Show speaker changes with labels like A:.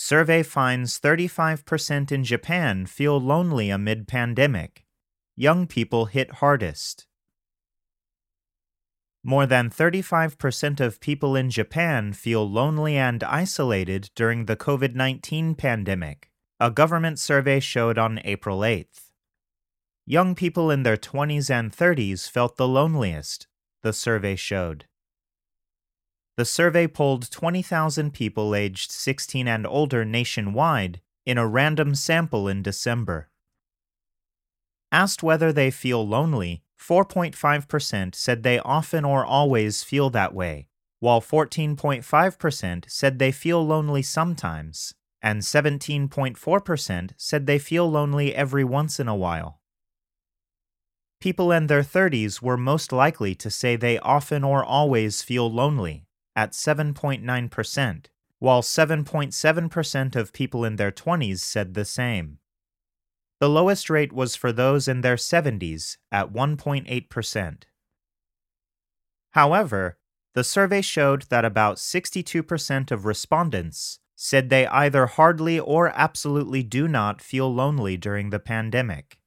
A: Survey finds 35% in Japan feel lonely amid pandemic. Young people hit hardest. More than 35% of people in Japan feel lonely and isolated during the COVID-19 pandemic, a government survey showed on April 8th. Young people in their 20s and 30s felt the loneliest, the survey showed. The survey polled 20,000 people aged 16 and older nationwide in a random sample in December. Asked whether they feel lonely, 4.5% said they often or always feel that way, while 14.5% said they feel lonely sometimes, and 17.4% said they feel lonely every once in a while. People in their 30s were most likely to say they often or always feel lonely, at 7.9%, while 7.7% of people in their 20s said the same. The lowest rate was for those in their 70s at 1.8%. However, the survey showed that about 62% of respondents said they either hardly or absolutely do not feel lonely during the pandemic.